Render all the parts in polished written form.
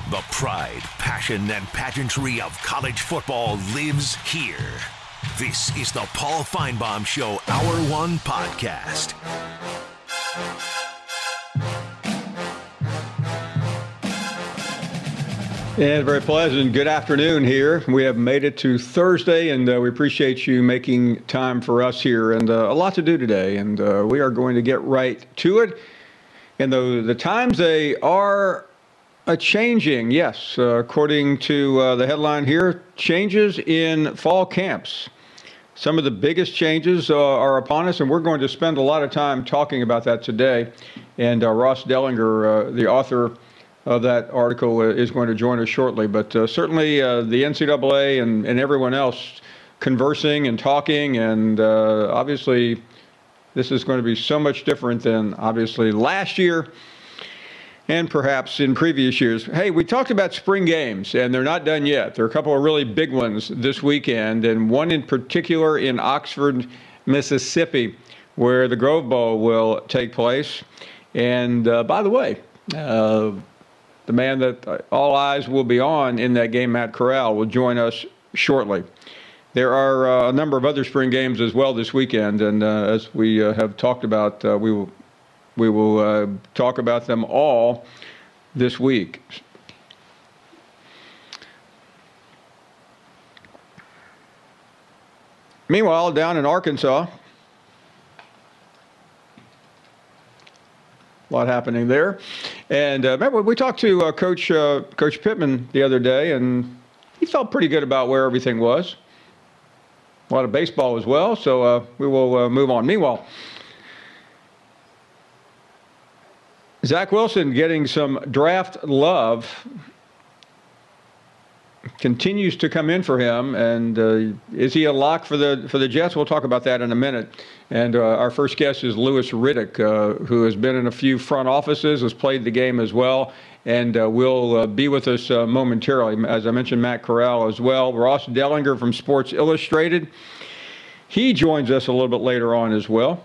The pride, passion, and pageantry of college football lives here. This is the Paul Finebaum Show Hour 1 podcast. And very pleasant. Good afternoon here. We have made it to Thursday, and we appreciate you making time for us here. And a lot to do today, and we are going to get right to it. And the times, they are changing, yes, according to the headline here, changes in fall camps. Some of the biggest changes are upon us, and we're going to spend a lot of time talking about that today. And Ross Dellinger, the author of that article, is going to join us shortly. But certainly the NCAA and everyone else conversing and talking, and obviously this is going to be so much different than obviously last year and perhaps in previous years. Hey, we talked about spring games, and they're not done yet. There are a couple of really big ones this weekend, and one in particular in Oxford, Mississippi, where the Grove Bowl will take place. And by the way, the man that all eyes will be on in that game, Matt Corral, will join us shortly. There are a number of other spring games as well this weekend, and as we have talked about, we will talk about them all this week. Meanwhile, down in Arkansas, a lot happening there. And remember, we talked to Coach Pittman the other day, and he felt pretty good about where everything was. A lot of baseball as well, so we will move on. Meanwhile, Zach Wilson getting some draft love continues to come in for him, and is he a lock for the Jets? We'll talk about that in a minute. And our first guest is Louis Riddick, who has been in a few front offices, has played the game as well, and will be with us momentarily. As I mentioned, Matt Corral as well. Ross Dellinger from Sports Illustrated. He joins us a little bit later on as well.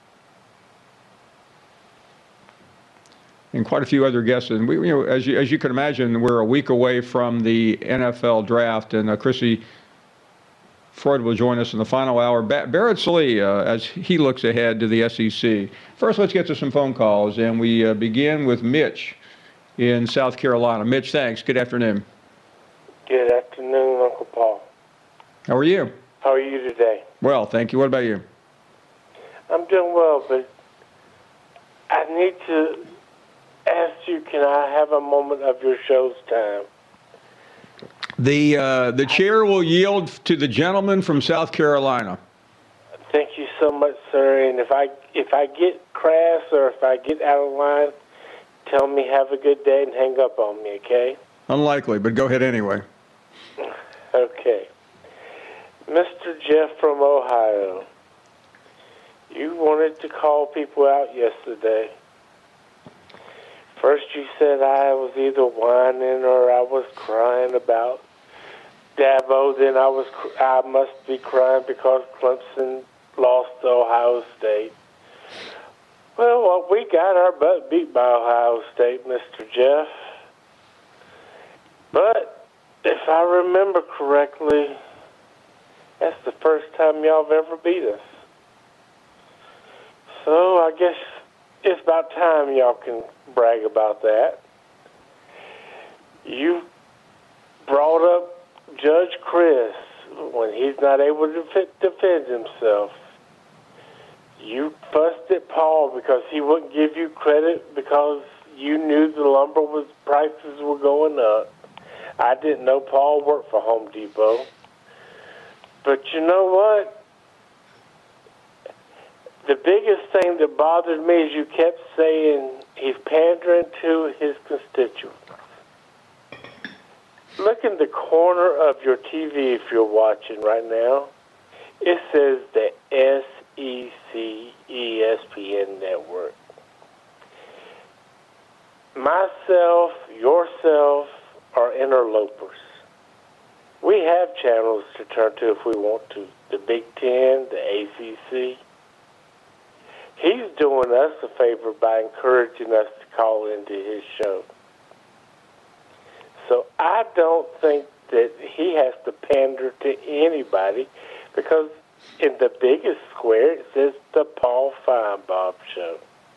And quite a few other guests. And we, as you can imagine, we're a week away from the NFL draft, and Chrissy Freud will join us in the final hour. Barrett Sallee, as he looks ahead to the SEC. First, let's get to some phone calls, and we begin with Mitch in South Carolina. Mitch, thanks. Good afternoon. Good afternoon, Uncle Paul. How are you? How are you today? Well, thank you. What about you? I'm doing well, but I need to ask you, can I have a moment of your show's time? The chair will yield to the gentleman from South Carolina. Thank you so much, sir. And if I get crass or if I get out of line, tell me have a good day and hang up on me, okay? Unlikely, but go ahead anyway. Okay. Mr. Jeff from Ohio, you wanted to call people out yesterday. First you said I was either whining or I was crying about Dabo. Then I must be crying because Clemson lost to Ohio State. Well, we got our butt beat by Ohio State, Mr. Jeff. But if I remember correctly, that's the first time y'all have ever beat us. So I guess it's about time y'all can brag about that. You brought up Judge Chris when he's not able to defend himself. You fussed at Paul because he wouldn't give you credit because you knew the lumber prices were going up. I didn't know Paul worked for Home Depot. But you know what? The biggest thing that bothered me is you kept saying he's pandering to his constituents. Look in the corner of your TV if you're watching right now. It says the SEC ESPN Network. Myself, yourself, are interlopers. We have channels to turn to if we want to. The Big Ten, the ACC. He's doing us a favor by encouraging us to call into his show. I don't think that he has to pander to anybody because in the biggest square it says the Paul Feinbaum Show.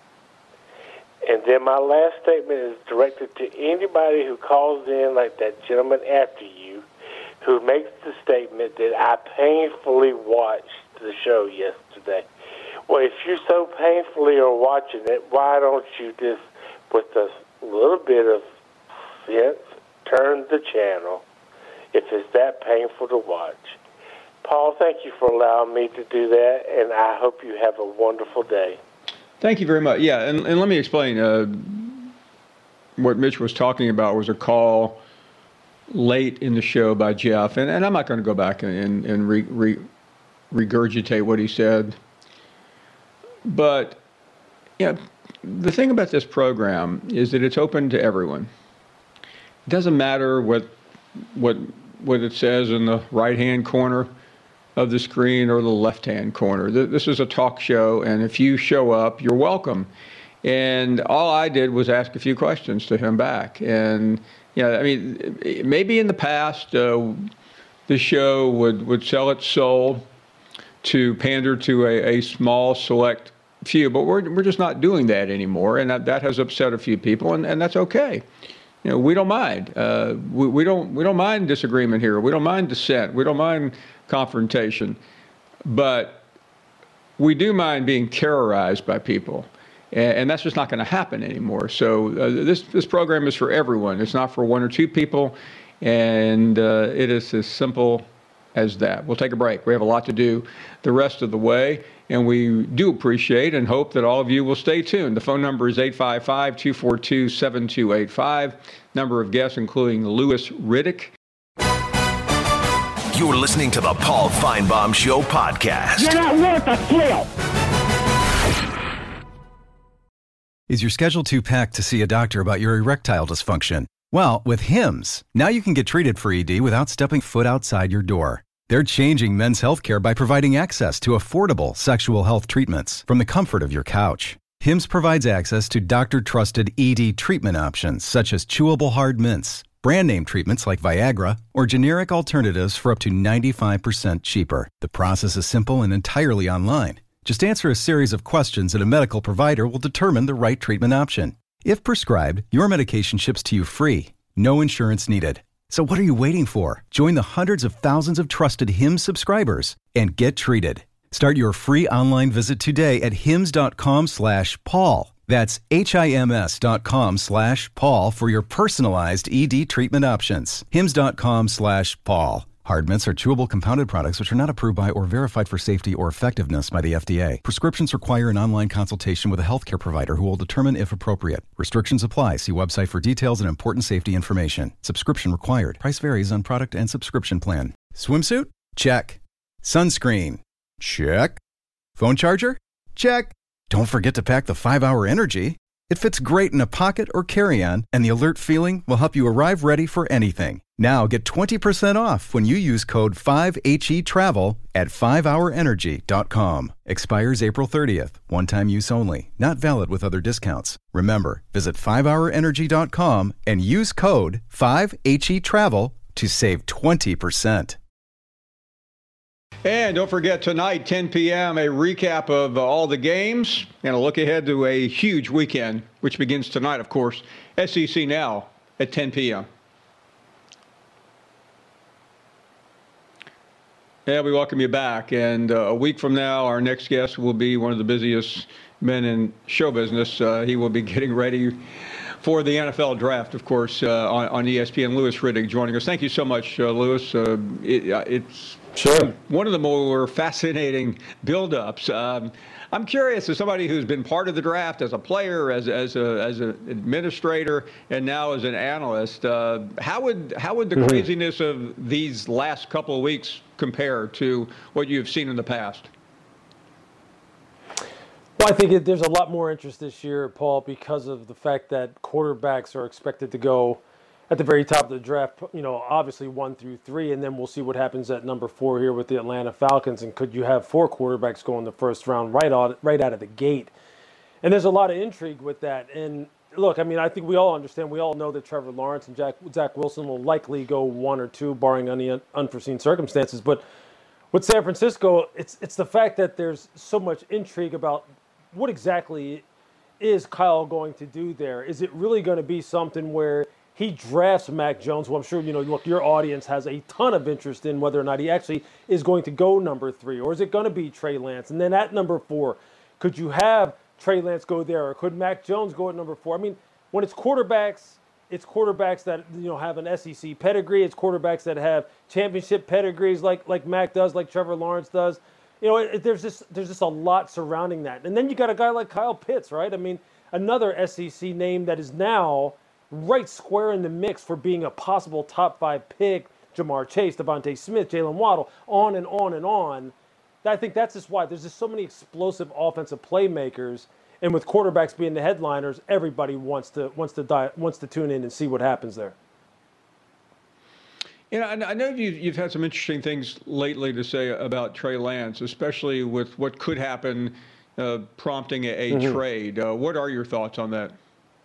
And then my last statement is directed to anybody who calls in like that gentleman after you who makes the statement that I painfully watched the show yesterday. Well, if you so painfully are watching it, why don't you just, with a little bit of sense, turn the channel if it's that painful to watch? Paul, thank you for allowing me to do that, and I hope you have a wonderful day. Thank you very much. Yeah, and let me explain. What Mitch was talking about was a call late in the show by Jeff, and I'm not going to go back and regurgitate what he said. But the thing about this program is that it's open to everyone. It doesn't matter what it says in the right-hand corner of the screen or the left-hand corner. This is a talk show, and if you show up, you're welcome. And all I did was ask a few questions to him back. And I mean, maybe in the past, the show would sell its soul to pander to a small select few, but we're just not doing that anymore, and that has upset a few people, and that's okay. We don't mind. We don't mind disagreement here. We don't mind dissent. We don't mind confrontation, but we do mind being terrorized by people, and that's just not going to happen anymore. So this program is for everyone. It's not for one or two people, and it is as simple as that. We'll take a break. We have a lot to do the rest of the way, and we do appreciate and hope that all of you will stay tuned. The phone number is 855-242-7285. Number of guests including Louis Riddick. You're listening to the Paul Feinbaum Show podcast. You're not worth a flip. Is your schedule too packed to see a doctor about your erectile dysfunction? Well, with Hims, now you can get treated for ED without stepping foot outside your door. They're changing men's healthcare by providing access to affordable sexual health treatments from the comfort of your couch. Hims provides access to doctor-trusted ED treatment options such as chewable hard mints, brand name treatments like Viagra, or generic alternatives for up to 95% cheaper. The process is simple and entirely online. Just answer a series of questions and a medical provider will determine the right treatment option. If prescribed, your medication ships to you free. No insurance needed. So what are you waiting for? Join the hundreds of thousands of trusted Hims subscribers and get treated. Start your free online visit today at hims.com/Paul. That's HIMS.com/Paul for your personalized ED treatment options. HIMS.com/Paul. Hard mints are chewable compounded products which are not approved by or verified for safety or effectiveness by the FDA. Prescriptions require an online consultation with a healthcare provider who will determine if appropriate. Restrictions apply. See website for details and important safety information. Subscription required. Price varies on product and subscription plan. Swimsuit? Check. Sunscreen? Check. Phone charger? Check. Don't forget to pack the 5-Hour Energy. It fits great in a pocket or carry-on, and the alert feeling will help you arrive ready for anything. Now get 20% off when you use code 5HETRAVEL at 5hourenergy.com. Expires April 30th. One-time use only. Not valid with other discounts. Remember, visit 5hourenergy.com and use code 5HETRAVEL to save 20%. And don't forget tonight, 10 p.m., a recap of all the games and a look ahead to a huge weekend, which begins tonight, of course. SEC Now at 10 p.m. Yeah, we welcome you back. And a week from now, our next guest will be one of the busiest men in show business. He will be getting ready for the NFL draft, of course, on ESPN. Louis Riddick joining us. Thank you so much, Louis. It's sure one of the more fascinating build-ups. I'm curious, as somebody who's been part of the draft, as a player, as an administrator, and now as an analyst, how would the craziness of these last couple of weeks compare to what you've seen in the past? Well, I think there's a lot more interest this year, Paul, because of the fact that quarterbacks are expected to go at the very top of the draft, obviously 1 through 3, and then we'll see what happens at number 4 here with the Atlanta Falcons. And could you have 4 quarterbacks go in the first round right out of the gate? And there's a lot of intrigue with that. And look, I mean, I think we all understand. We all know that Trevor Lawrence and Zach Wilson will likely go 1 or 2, barring any unforeseen circumstances. But with San Francisco, it's the fact that there's so much intrigue about what exactly is Kyle going to do there. Is it really going to be something where he drafts Mac Jones, who I'm sure, look, your audience has a ton of interest in whether or not he actually is going to go number 3, or is it going to be Trey Lance? And then at number 4, could you have Trey Lance go there, or could Mac Jones go at number 4? I mean, when it's quarterbacks that have an SEC pedigree. It's quarterbacks that have championship pedigrees, like Mac does, like Trevor Lawrence does. There's just a lot surrounding that. And then you got a guy like Kyle Pitts, right? I mean, another SEC name that is now right square in the mix for being a possible top 5 pick. Jamar Chase, Devontae Smith, Jalen Waddle, on and on and on. I think that's just why there's just so many explosive offensive playmakers, and with quarterbacks being the headliners, everybody wants to tune in and see what happens there. I know you've had some interesting things lately to say about Trey Lance, especially with what could happen, prompting a trade. What are your thoughts on that?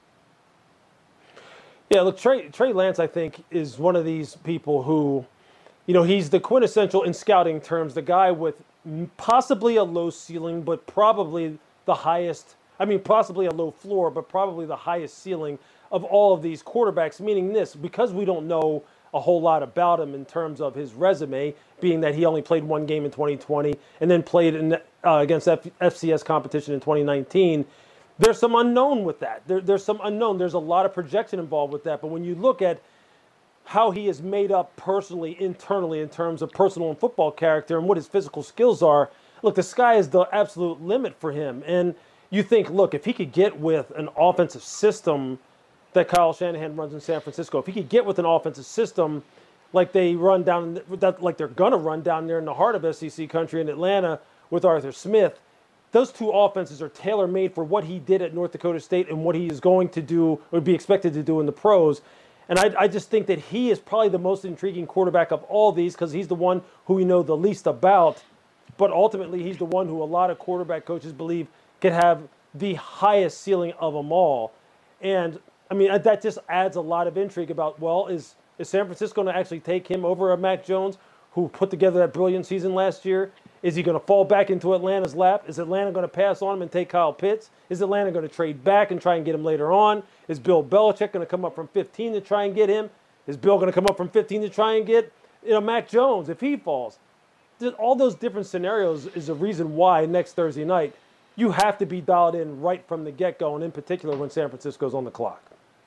Yeah, look, Trey Lance, I think, is one of these people who, he's the quintessential, in scouting terms, the guy with possibly a low ceiling, but probably the highest. I mean, possibly a low floor, but probably the highest ceiling of all of these quarterbacks, meaning this, because we don't know a whole lot about him in terms of his resume, being that he only played 1 game in 2020 and then played against FCS competition in 2019. There's some unknown with that. There's some unknown. There's a lot of projection involved with that. But when you look at how he is made up personally, internally, in terms of personal and football character and what his physical skills are, look, the sky is the absolute limit for him. And you think, look, if he could get with an offensive system that Kyle Shanahan runs in San Francisco, if he could get with an offensive system like they run down, like they're going to run down there in the heart of SEC country in Atlanta with Arthur Smith, those two offenses are tailor-made for what he did at North Dakota State and what he is going to do, or be expected to do in the pros. And I just think that he is probably the most intriguing quarterback of all these, because he's the one who we know the least about. But ultimately, he's the one who a lot of quarterback coaches believe can have the highest ceiling of them all. And, I mean, that just adds a lot of intrigue about, well, is San Francisco going to actually take him over a Mac Jones, who put together that brilliant season last year? Is he going to fall back into Atlanta's lap? Is Atlanta going to pass on him and take Kyle Pitts? Is Atlanta going to trade back and try and get him later on? Is Bill Belichick going to come up from 15 to try and get him? Is Bill going to come up from 15 to try and get Mac Jones if he falls? All those different scenarios is a reason why next Thursday night you have to be dialed in right from the get-go, and in particular when San Francisco's on the clock.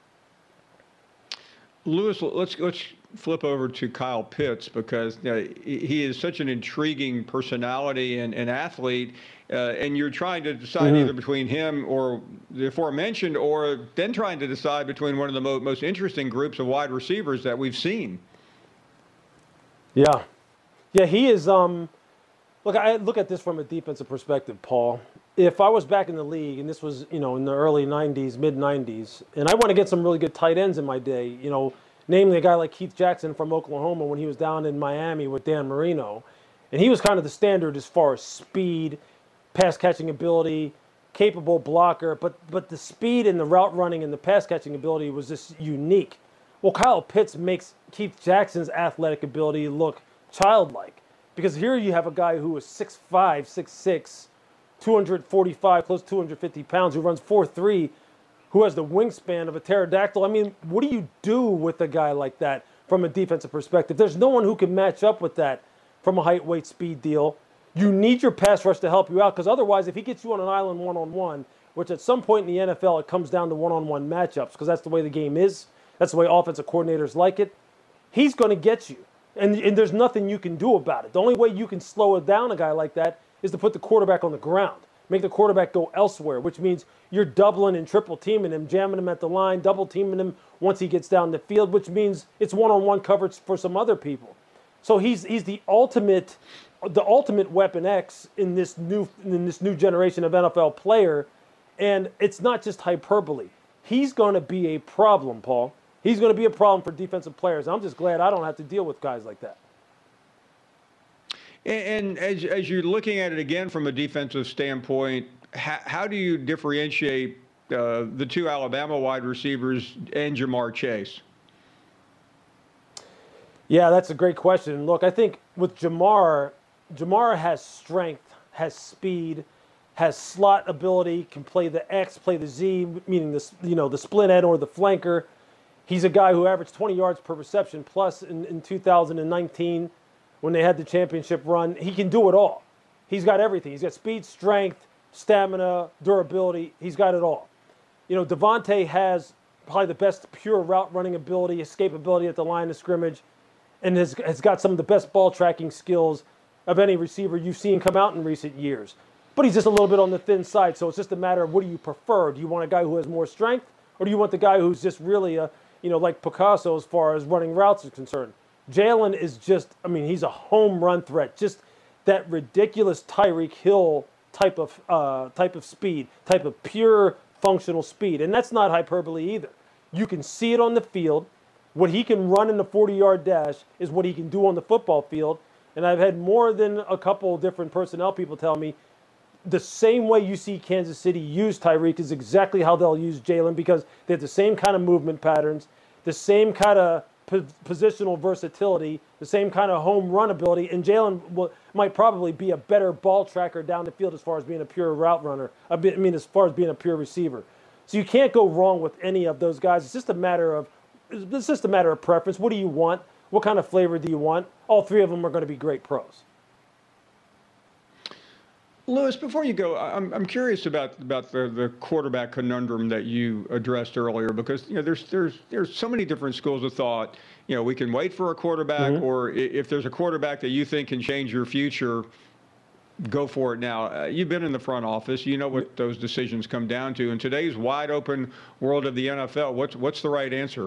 Louis, let's flip over to Kyle Pitts, because he is such an intriguing personality and athlete, and you're trying to decide either between him or the aforementioned, or then trying to decide between one of the most interesting groups of wide receivers that we've seen. Yeah, he is. Look, I look at this from a defensive perspective, Paul. If I was back in the league, and this was, in the early 90s, mid-90s, and I went against some really good tight ends in my day, namely a guy like Keith Jackson from Oklahoma when he was down in Miami with Dan Marino. And he was kind of the standard as far as speed, pass-catching ability, capable blocker, but the speed and the route running and the pass-catching ability was just unique. Well, Kyle Pitts makes Keith Jackson's athletic ability look childlike, because here you have a guy who is 6'5", 6'6", 245, close to 250 pounds, who runs 4.3, who has the wingspan of a pterodactyl. I mean, what do you do with a guy like that from a defensive perspective? There's no one who can match up with that from a height, weight, speed deal. You need your pass rush to help you out, because otherwise, if he gets you on an island one-on-one, which at some point in the NFL, it comes down to one-on-one matchups, because that's the way the game is. That's the way offensive coordinators like it. He's going to get you, and there's nothing you can do about it. The only way you can slow it down a guy like that is to put the quarterback on the ground, make the quarterback go elsewhere, which means you're doubling and triple teaming him, jamming him at the line, double teaming him once he gets down the field, which means it's one-on-one coverage for some other people. So he's the ultimate weapon X in this new generation of NFL player, and it's not just hyperbole. He's going to be a problem, Paul. He's going to be a problem for defensive players. I'm just glad I don't have to deal with guys like that. And as you're looking at it again from a defensive standpoint, how do you differentiate the two Alabama wide receivers and Jamar Chase? Yeah, that's a great question. Look, I think with Jamar has strength, has speed, has slot ability, can play the X, play the Z, meaning the split end or the flanker. He's a guy who averaged 20 yards per reception plus in 2019 when they had the championship run. He can do it all. He's got everything. He's got speed, strength, stamina, durability. He's got it all. Devontae has probably the best pure route running ability, escapability at the line of scrimmage, and has got some of the best ball tracking skills of any receiver you've seen come out in recent years. But he's just a little bit on the thin side, so it's just a matter of what do you prefer? Do you want a guy who has more strength, or do you want the guy who's just really like Picasso as far as running routes is concerned? Jalen is just, he's a home run threat. Just that ridiculous Tyreek Hill type of speed, type of pure functional speed. And that's not hyperbole either. You can see it on the field. What he can run in the 40-yard dash is what he can do on the football field. And I've had more than a couple different personnel people tell me the same way you see Kansas City use Tyreek is exactly how they'll use Jalen, because they have the same kind of movement patterns, the same kind of positional versatility, the same kind of home run ability, and Jalen might probably be a better ball tracker down the field as far as being a pure route runner. As far as being a pure receiver. So you can't go wrong with any of those guys. It's just a matter of preference. What do you want? What kind of flavor do you want? All three of them are going to be great pros. Louis, before you go, I'm curious about the quarterback conundrum that you addressed earlier, because there's so many different schools of thought. We can wait for a quarterback, or if there's a quarterback that you think can change your future, go for it now. You've been in the front office. You know what those decisions come down to. In today's wide open world of the NFL, what's the right answer?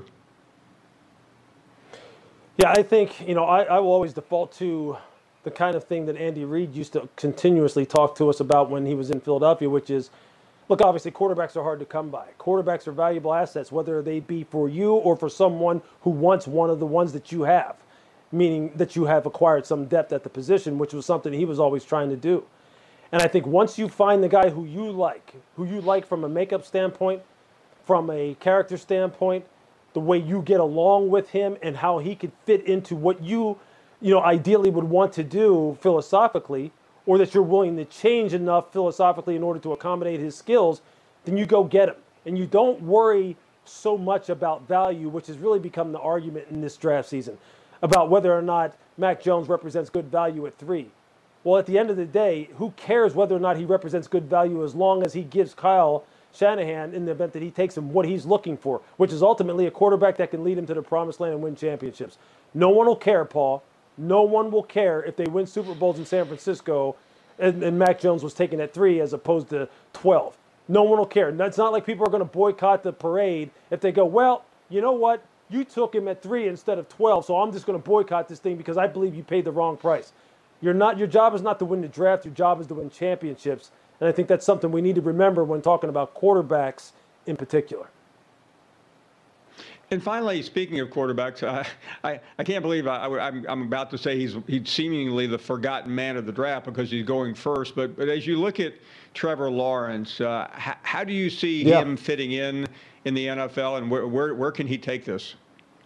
Yeah, I think I will always default to the kind of thing that Andy Reid used to continuously talk to us about when he was in Philadelphia, which is, look, obviously quarterbacks are hard to come by. Quarterbacks are valuable assets, whether they be for you or for someone who wants one of the ones that you have, meaning that you have acquired some depth at the position, which was something he was always trying to do. And I think once you find the guy who you like from a makeup standpoint, from a character standpoint, the way you get along with him and how he could fit into what you ideally would want to do philosophically, or that you're willing to change enough philosophically in order to accommodate his skills, then you go get him. And you don't worry so much about value, which has really become the argument in this draft season, about whether or not Mac Jones represents good value at 3. Well, at the end of the day, who cares whether or not he represents good value as long as he gives Kyle Shanahan, in the event that he takes him, what he's looking for, which is ultimately a quarterback that can lead him to the promised land and win championships. No one will care, Paul. No one will care if they win Super Bowls in San Francisco and Mac Jones was taken at 3 as opposed to 12. No one will care. It's not like people are going to boycott the parade if they go, well, you know what? You took him at 3 instead of 12, so I'm just going to boycott this thing because I believe you paid the wrong price. Your job is not to win the draft. Your job is to win championships. And I think that's something we need to remember when talking about quarterbacks in particular. And finally, speaking of quarterbacks, I can't believe I'm about to say he's seemingly the forgotten man of the draft because he's going first. But as you look at Trevor Lawrence, how do you see him fitting in the NFL, and where can he take this?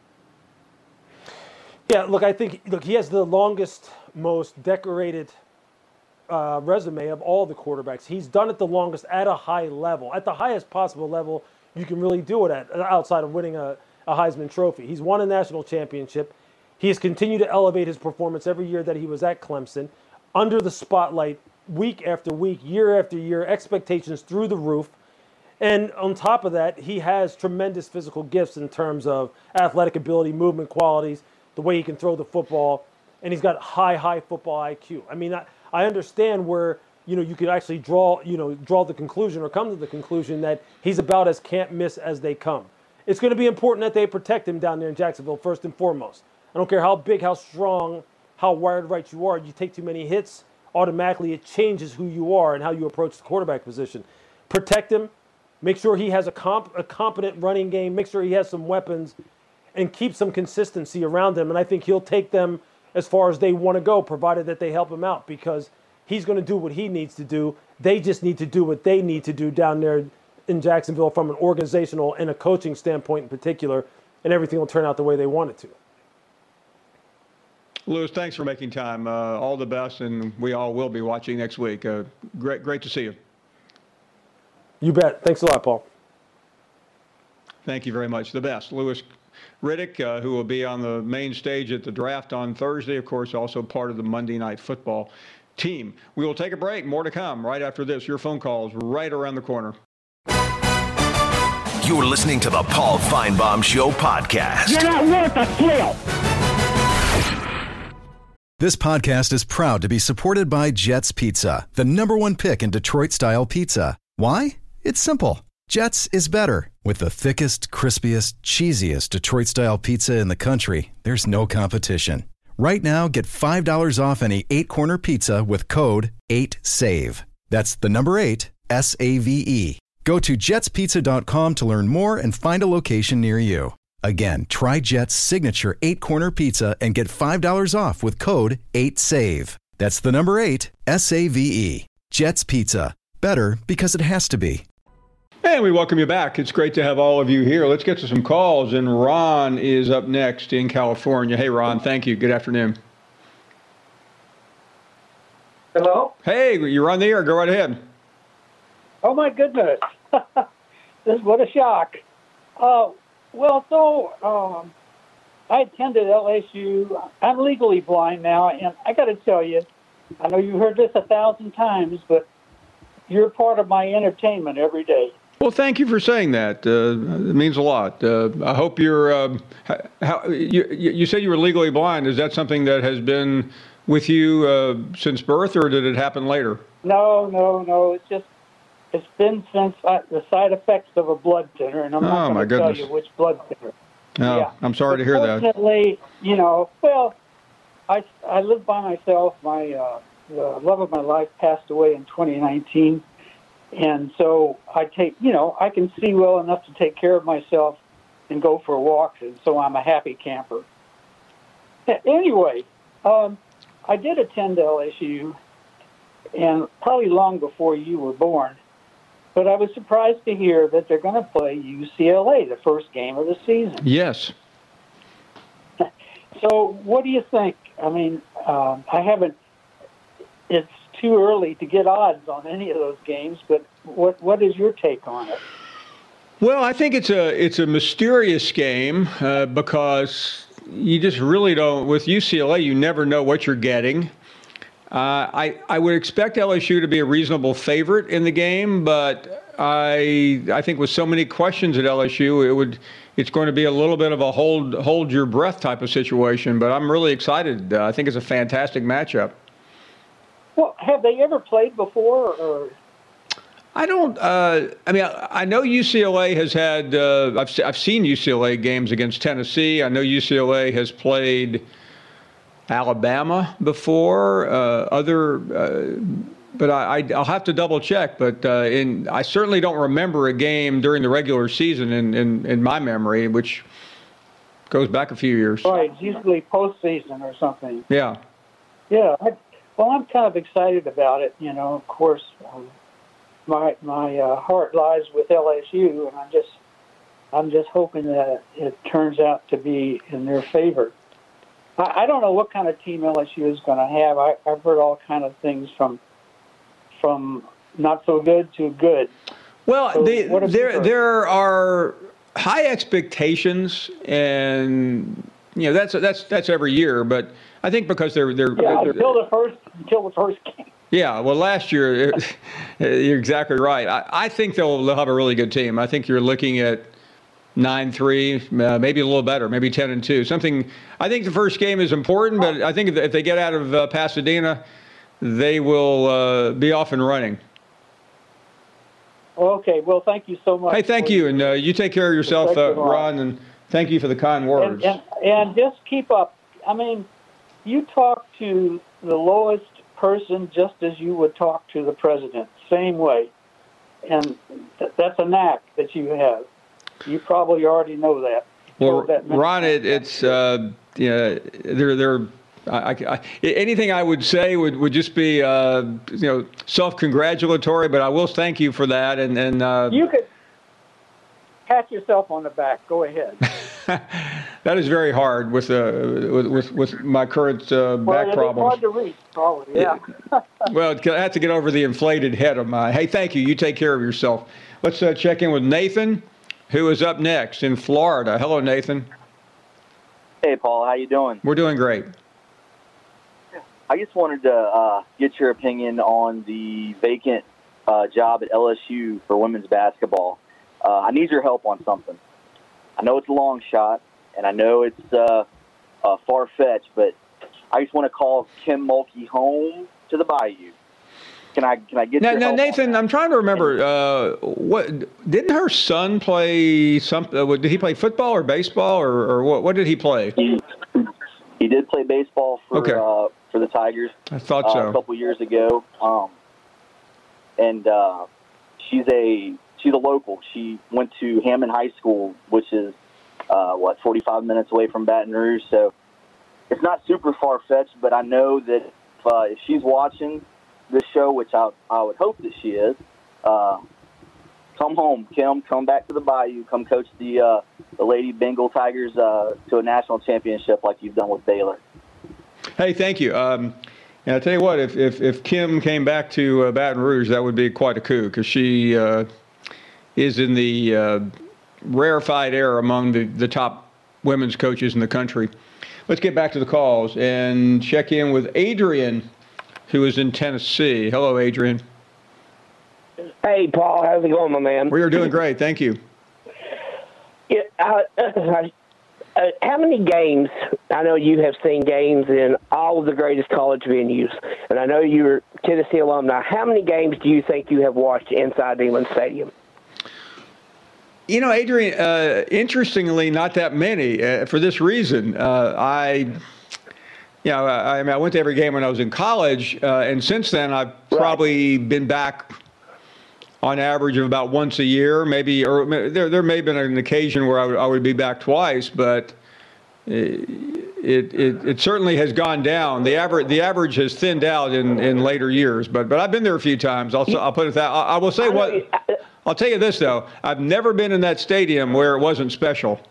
Yeah, look, I think he has the longest, most decorated resume of all the quarterbacks. He's done it the longest at a high level, at the highest possible level you can really do it at, outside of winning a Heisman Trophy. He's won a national championship. He has continued to elevate his performance every year that he was at Clemson, under the spotlight, week after week, year after year, expectations through the roof. And on top of that, he has tremendous physical gifts in terms of athletic ability, movement qualities, the way he can throw the football, and he's got high football IQ. I mean, I understand where you could actually draw the conclusion or come to the conclusion that he's about as can't miss as they come. It's going to be important that they protect him down there in Jacksonville first and foremost. I don't care how big, how strong, how wired right you are. You take too many hits, automatically it changes who you are and how you approach the quarterback position. Protect him. Make sure he has a competent running game. Make sure he has some weapons, and keep some consistency around them. And I think he'll take them as far as they want to go, provided that they help him out, because he's going to do what he needs to do. They just need to do what they need to do down there in Jacksonville from an organizational and a coaching standpoint in particular, and everything will turn out the way they want it to. Louis, thanks for making time. All the best, and we all will be watching next week. Great to see you. You bet. Thanks a lot, Paul. Thank you very much. The best. Louis Riddick, who will be on the main stage at the draft on Thursday, of course, also part of the Monday Night Football team. We will take a break. More to come right after this. Your phone calls right around the corner. You're listening to the Paul Feinbaum Show podcast. You're not worth a thrill. This podcast is proud to be supported by Jets Pizza, the #1 pick in Detroit-style pizza. Why? It's simple. Jets is better. With the thickest, crispiest, cheesiest Detroit-style pizza in the country, there's no competition. Right now, get $5 off any 8-corner pizza with code 8SAVE. That's the number 8, S-A-V-E. Go to jetspizza.com to learn more and find a location near you. Again, try Jet's signature 8-corner pizza and get $5 off with code 8SAVE. That's the number 8, S-A-V-E. Jet's Pizza. Better because it has to be. And we welcome you back. It's great to have all of you here. Let's get to some calls. And Ron is up next in California. Hey, Ron, thank you. Good afternoon. Hello? Hey, you're on the air. Go right ahead. Oh, my goodness. What a shock. I attended LSU. I'm legally blind now, and I got to tell you, I know you heard this 1,000 times, but you're part of my entertainment every day. Well, thank you for saying that. It means a lot. I hope you're. You said you were legally blind. Is that something that has been with you since birth, or did it happen later? No. It's been since the side effects of a blood thinner, and I'm not going to tell you which blood thinner. No, yeah. I'm sorry to hear that. Fortunately, I live by myself. The love of my life passed away in 2019. And so I can see well enough to take care of myself and go for walks, and so I'm a happy camper. Anyway, I did attend LSU, and probably long before you were born, but I was surprised to hear that they're going to play UCLA the first game of the season. Yes. So what do you think? I mean, it's too early to get odds on any of those games, but what is your take on it? Well, I think it's a mysterious game because you just really don't. With UCLA, you never know what you're getting. I would expect LSU to be a reasonable favorite in the game, but I think with so many questions at LSU, it's going to be a little bit of a hold your breath type of situation. But I'm really excited. I think it's a fantastic matchup. Well, have they ever played before? Or? I don't. I know UCLA has had. I've seen UCLA games against Tennessee. I know UCLA has played Alabama before. But I'll have to double check. But I certainly don't remember a game during the regular season in my memory, which goes back a few years. Right, it's usually postseason or something. Yeah. Yeah. Well, I'm kind of excited about it. Of course, my heart lies with LSU, and I'm just hoping that it turns out to be in their favor. I don't know what kind of team LSU is going to have. I've heard all kind of things from not so good to good. Well, so there are high expectations, and that's every year. But I think because they're until the first game. Yeah, well, last year you're exactly right. I think they'll have a really good team. I think you're looking at 9-3, maybe a little better, maybe 10-2. Something. I think the first game is important, but I think if they get out of Pasadena, they will be off and running. Okay. Well, thank you so much. Hey, thank you, and you take care of yourself, Ron, and thank you for the kind words. And just keep up. I mean, you talk to the lowest person just as you would talk to the president, same way, and that's a knack that you have. You probably already know that. Well, Ron, it's anything I would say would just be self-congratulatory, but I will thank you for that. And you yourself on the back. Go ahead. That is very hard with my current back problems. Hard to reach, probably. Yeah. Well, I have to get over the inflated head of mine. Hey, thank you. You take care of yourself. Let's check in with Nathan, who is up next in Florida. Hello, Nathan. Hey, Paul. How you doing? We're doing great. I just wanted to get your opinion on the vacant job at LSU for women's basketball. I need your help on something. I know it's a long shot, and I know it's far-fetched, but I just want to call Kim Mulkey home to the Bayou. Can I get your help? Now, Nathan, I'm trying to remember. What didn't her son play? Did he play football or baseball or what? What did he play? He did play baseball for the Tigers. I thought so. A couple years ago. And she's a local. She went to Hammond High School, which is 45 minutes away from Baton Rouge. So it's not super far-fetched, but I know that if she's watching this show, which I would hope that she is, come home, Kim. Come back to the Bayou. Come coach the Lady Bengal Tigers to a national championship like you've done with Baylor. Hey, thank you. And I tell you what, if Kim came back to Baton Rouge, that would be quite a coup because she is in the rarefied air among the top women's coaches in the country. Let's get back to the calls and check in with Adrian, who is in Tennessee. Hello, Adrian. Hey, Paul. How's it going, my man? We are doing great. Thank you. Yeah, how many games, I know you have seen games in all of the greatest college venues, and I know you're Tennessee alumni. How many games do you think you have watched inside Neyland Stadium? You know, Adrian, interestingly, not that many for this reason. I went to every game when I was in college, and since then I've probably been back on average of about once a year, maybe, or there may have been an occasion where I would be back twice, but it certainly has gone down. The average has thinned out in later years, but I've been there a few times. I'll put it that. I will say I'll tell you this though. I've never been in that stadium where it wasn't special.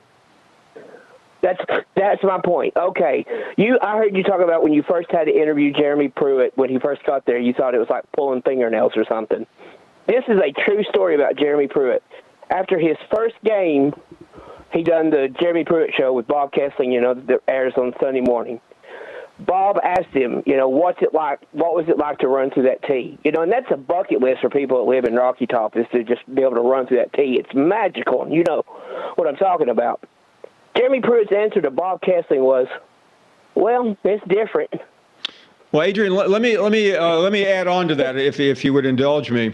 That's my point. Okay, I heard you talk about when you first had to interview Jeremy Pruitt when he first got there. You thought it was like pulling fingernails or something. This is a true story about Jeremy Pruitt. After his first game, he done the Jeremy Pruitt show with Bob Kessling, that airs on Sunday morning. Bob asked him, what was it like to run through that tee? And that's a bucket list for people that live in Rocky Top is to just be able to run through that tee. It's magical, and you know what I'm talking about. Jeremy Pruitt's answer to Bob Kessling was, well, it's different. Well, Adrian, let me add on to that if you would indulge me.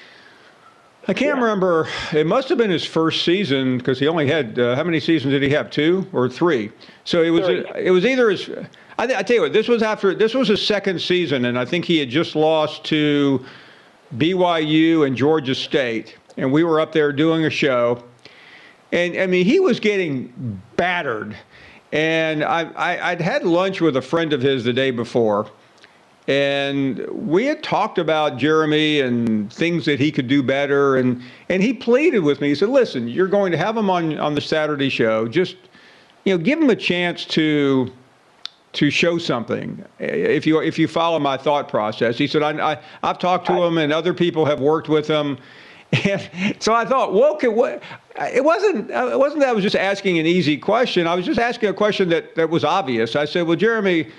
I can't remember. It must have been his first season because he only had how many seasons did he have? 2 or 3? So it was either his. I tell you what, this was his second season, and I think he had just lost to BYU and Georgia State, and we were up there doing a show, and I mean he was getting battered, and I'd had lunch with a friend of his the day before. And we had talked about Jeremy and things that he could do better. And he pleaded with me. He said, listen, you're going to have him on the Saturday show. Just, give him a chance to show something. If you follow my thought process. He said, I've talked to him and other people have worked with him. And so I thought, well, it wasn't that I was just asking an easy question. I was just asking a question that was obvious. I said, well, Jeremy,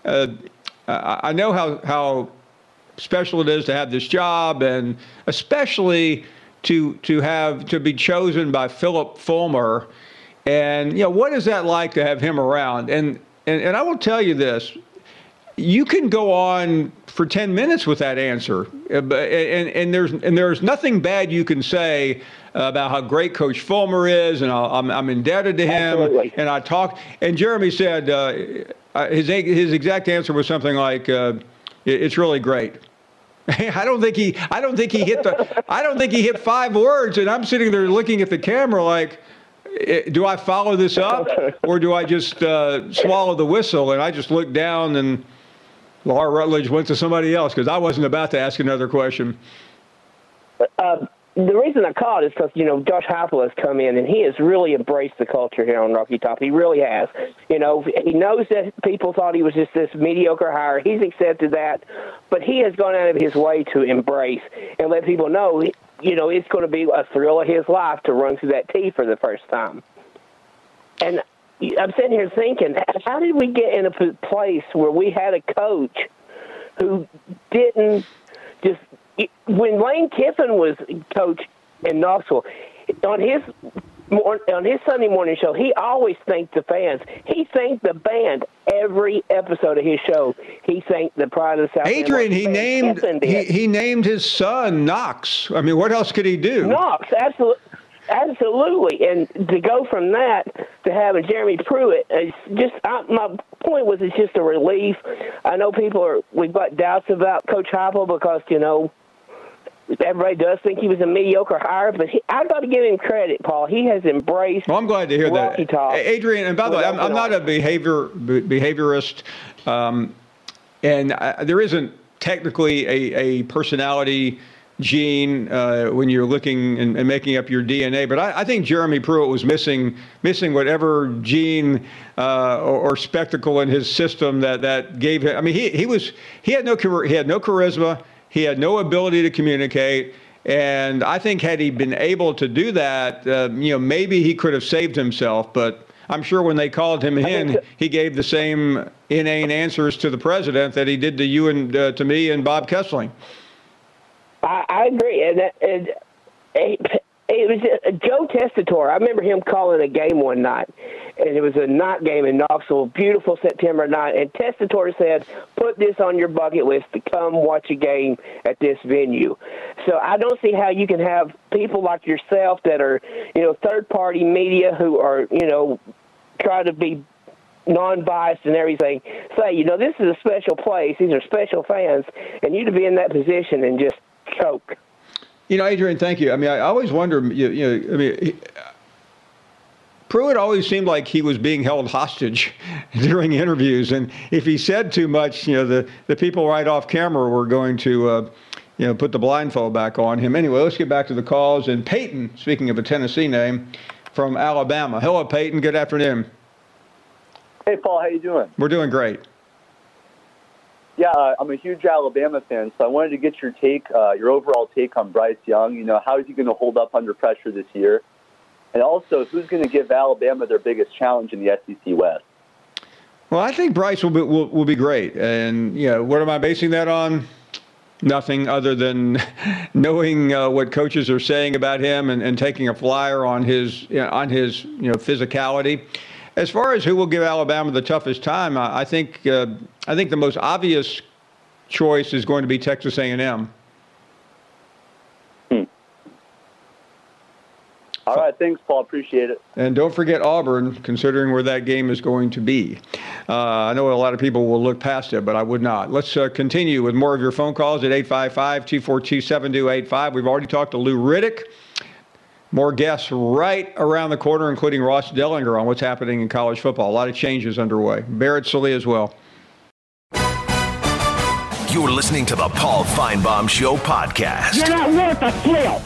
I know how special it is to have this job, and especially to be chosen by Philip Fulmer. And what is that like to have him around? And I will tell you this: you can go on for 10 minutes with that answer, and there's nothing bad you can say about how great Coach Fulmer is, and I'm indebted to him. Absolutely. And I talked, and Jeremy said his exact answer was something like, "It's really great." I don't think he hit 5 words, and I'm sitting there looking at the camera like, do I follow this up, or do I just swallow the whistle? And I just looked down, and Laura Rutledge went to somebody else because I wasn't about to ask another question. the reason I called is because, Josh Heupel has come in, and he has really embraced the culture here on Rocky Top. He really has. He knows that people thought he was just this mediocre hire. He's accepted that, but he has gone out of his way to embrace and let people know, it's going to be a thrill of his life to run through that tee for the first time. And I'm sitting here thinking, how did we get in a place where we had a coach who didn't just – when Lane Kiffin was coach in Knoxville, on his Sunday morning show, he always thanked the fans. He thanked the band every episode of his show. He thanked the Pride of the South. Adrian, he named his son Knox. I mean, what else could he do? Knox, absolutely. And to go from that to having Jeremy Pruitt, my point was it's just a relief. I know we've got doubts about Coach Heupel because, everybody does think he was a mediocre hire, but I've got to give him credit, Paul. He has embraced. Well, I'm glad to hear that, Adrian. And by the way, I'm not a behaviorist, and there isn't technically a personality gene when you're looking and making up your DNA. But I think Jeremy Pruitt was missing whatever gene or spectacle in his system that gave him. I mean, he had no charisma. He had no ability to communicate, and I think had he been able to do that, maybe he could have saved himself. But I'm sure when they called him in, he gave the same inane answers to the president that he did to you and to me and Bob Kessling. I agree, and it was Joe Tessitore. I remember him calling a game one night, and it was a night game in Knoxville, beautiful September night, and Tessitore said, put this on your bucket list to come watch a game at this venue. So I don't see how you can have people like yourself that are, third-party media who are, try to be non-biased and everything, say, this is a special place, these are special fans, and you to be in that position and just choke. Adrian, thank you. I mean, I always wonder, Pruitt always seemed like he was being held hostage during interviews. And if he said too much, the people right off camera were going to, put the blindfold back on him. Anyway, let's get back to the calls. And Peyton, speaking of a Tennessee name, from Alabama. Hello, Peyton. Good afternoon. Hey, Paul. How you doing? We're doing great. Yeah, I'm a huge Alabama fan, so I wanted to get your take, your overall take on Bryce Young. How is he going to hold up under pressure this year? And also, who's going to give Alabama their biggest challenge in the SEC West? Well, I think Bryce will be great. And, what am I basing that on? Nothing other than knowing what coaches are saying about him and taking a flyer on his physicality. As far as who will give Alabama the toughest time, I think the most obvious choice is going to be Texas A&M. All right, thanks, Paul. Appreciate it. And don't forget Auburn, considering where that game is going to be. I know a lot of people will look past it, but I would not. Let's continue with more of your phone calls at 855-242-7285. We've already talked to Lou Riddick. More guests right around the corner, including Ross Dellinger, on what's happening in college football. A lot of changes underway. Barrett Sallee as well. You're listening to the Paul Feinbaum Show podcast. You're not worth a thrill.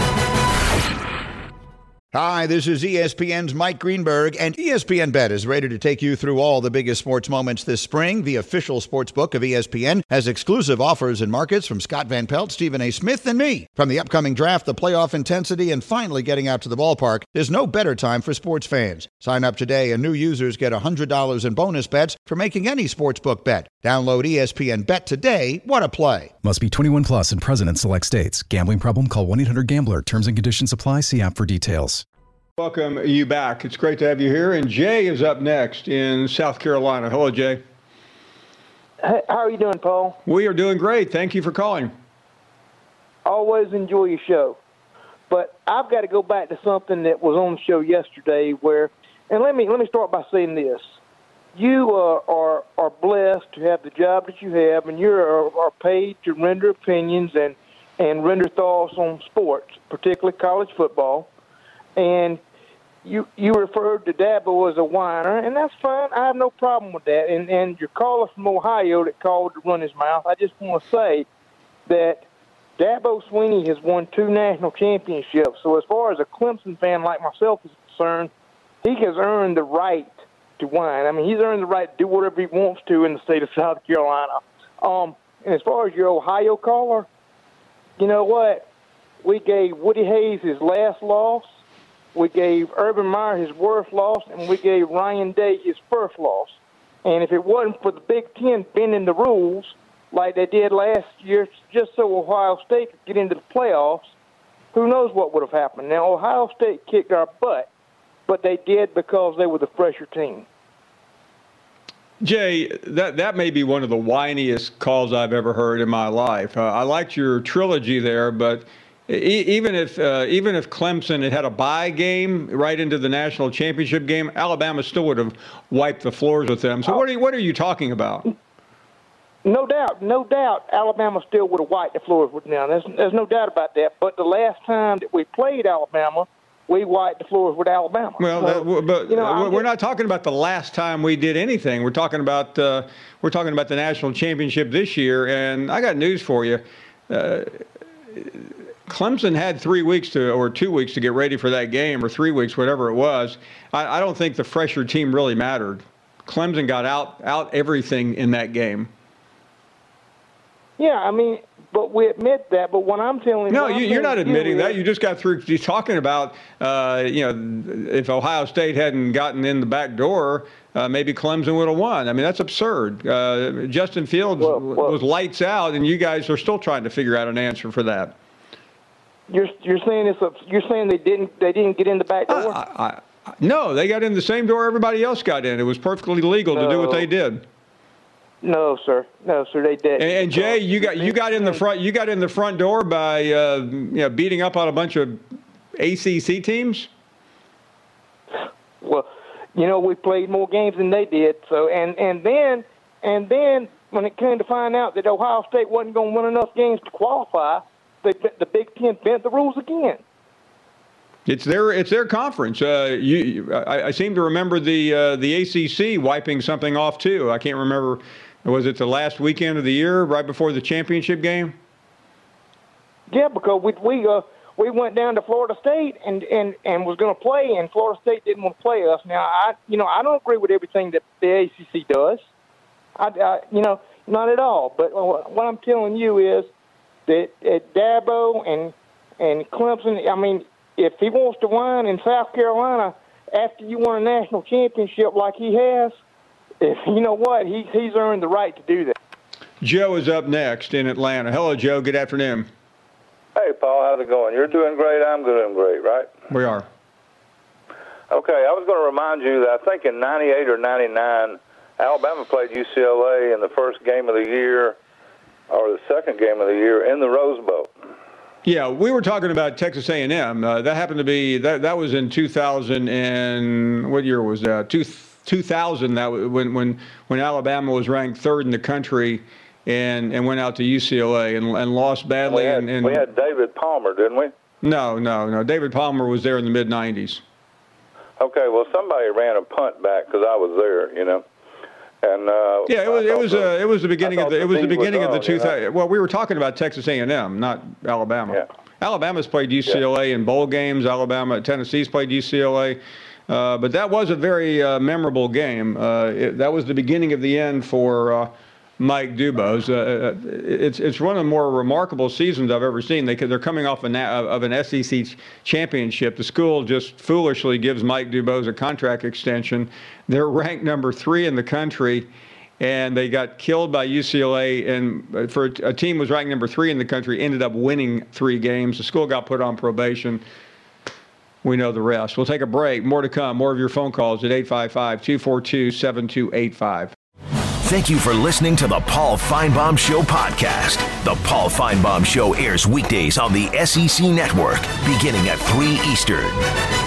Hi, this is ESPN's Mike Greenberg, and ESPN Bet is ready to take you through all the biggest sports moments this spring. The official sports book of ESPN has exclusive offers and markets from Scott Van Pelt, Stephen A. Smith, and me. From the upcoming draft, the playoff intensity, and finally getting out to the ballpark, there's no better time for sports fans. Sign up today, and new users get $100 in bonus bets for making any sportsbook bet. Download ESPN Bet today. What a play. Must be 21 plus and present in select states. Gambling problem? Call 1-800-GAMBLER. Terms and conditions apply. See app for details. Welcome you back. It's great to have you here. And Jay is up next in South Carolina. Hello, Jay. Hey, how are you doing, Paul? We are doing great. Thank you for calling. Always enjoy your show. But I've got to go back to something that was on the show yesterday where, and let me start by saying this. You are blessed to have the job that you have, and you are paid to render opinions and render thoughts on sports, particularly college football. And you referred to Dabo as a whiner, and that's fine. I have no problem with that. And your caller from Ohio that called to run his mouth, I just want to say that Dabo Swinney has won 2 national championships. So as far as a Clemson fan like myself is concerned, he has earned the right to whine. I mean, he's earned the right to do whatever he wants to in the state of South Carolina. And as far as your Ohio caller, you know what? We gave Woody Hayes his last loss. We gave Urban Meyer his worst loss, and we gave Ryan Day his first loss. And if it wasn't for the Big Ten bending the rules like they did last year, just so Ohio State could get into the playoffs, who knows what would have happened. Now, Ohio State kicked our butt, but they did because they were the fresher team. Jay, that may be one of the whiniest calls I've ever heard in my life. I liked your trilogy there, but even if Clemson had a bye game right into the national championship game, Alabama still would have wiped the floors with them. So what are you talking about? No doubt, Alabama still would have wiped the floors with them. There's no doubt about that. But the last time that we played Alabama, we wiped the floors with Alabama. Well, so, we're not talking about the last time we did anything. We're talking about the national championship this year. And I got news for you. Clemson had 3 weeks or 2 weeks to get ready for that game, or 3 weeks, whatever it was. I don't think the fresher team really mattered. Clemson got out everything in that game. Yeah, I mean, but we admit that. But what I'm telling you, you're not admitting that. You just got through talking about, if Ohio State hadn't gotten in the back door, maybe Clemson would have won. I mean, that's absurd. Justin Fields was lights out, and you guys are still trying to figure out an answer for that. You're saying you're saying they didn't get in the back door? No, they got in the same door everybody else got in. It was perfectly legal to do what they did. No, sir, they didn't. And Jay, you got in the front. You got in the front door by beating up on a bunch of ACC teams. Well, we played more games than they did. So and then when it came to find out that Ohio State wasn't going to win enough games to qualify, the Big Ten bent the rules again. It's their conference. I seem to remember the ACC wiping something off too. I can't remember. Was it the last weekend of the year, right before the championship game? Yeah, because we went down to Florida State and was going to play, and Florida State didn't want to play us. Now I don't agree with everything that the ACC does. Not at all. But what I'm telling you is that Dabo and Clemson, I mean, if he wants to whine in South Carolina after you won a national championship like he has, you know what? He's earned the right to do that. Joe is up next in Atlanta. Hello, Joe. Good afternoon. Hey, Paul. How's it going? You're doing great. I'm doing great, right? We are. Okay. I was going to remind you that I think in 98 or 99, Alabama played UCLA in the first game of the year or the second game of the year in the Rose Bowl. Yeah, we were talking about Texas A&M. That happened to be that was in 2000 and what year was that? 2000. That when Alabama was ranked third in the country and went out to UCLA and lost badly. We had David Palmer, didn't we? No. David Palmer was there in the mid 90s. Okay, well somebody ran a punt back because I was there, And yeah, it was the beginning of the 2000. Well, we were talking about Texas A&M, not Alabama. Yeah. Alabama's played UCLA in bowl games. Tennessee's played UCLA, but that was a very memorable game. That was the beginning of the end for Mike Dubose. It's one of the more remarkable seasons I've ever seen. They're coming off of an SEC championship. The school just foolishly gives Mike Dubose a contract extension. They're ranked number 3 in the country, and they got killed by UCLA. And for a team was ranked number 3 in the country, ended up winning 3 games. The school got put on probation. We know the rest. We'll take a break. More to come. More of your phone calls at 855-242-7285. Thank you for listening to the Paul Feinbaum Show podcast. The Paul Feinbaum Show airs weekdays on the SEC Network, beginning at 3 Eastern.